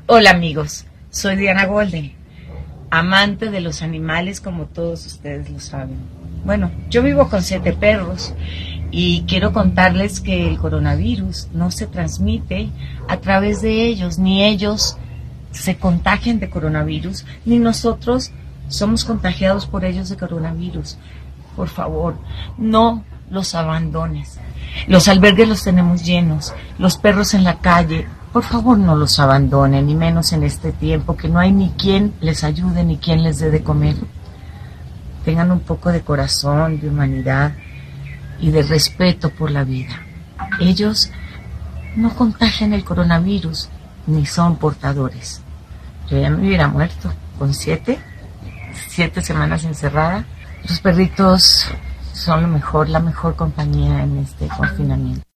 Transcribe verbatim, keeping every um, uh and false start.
Hola amigos, soy Diana Golden, amante de los animales como todos ustedes lo saben. Bueno, yo vivo con siete perros y quiero contarles que el coronavirus no se transmite a través de ellos, ni ellos se contagian de coronavirus, ni nosotros somos contagiados por ellos de coronavirus. Por favor, no los abandones. Los albergues los tenemos llenos, los perros en la calle. Por favor, no los abandonen, ni menos en este tiempo, que no hay ni quien les ayude, ni quien les dé de comer. Tengan un poco de corazón, de humanidad y de respeto por la vida. Ellos no contagian el coronavirus, ni son portadores. Yo ya me hubiera muerto con siete, siete semanas encerrada. Los perritos son lo mejor, la mejor compañía en este confinamiento.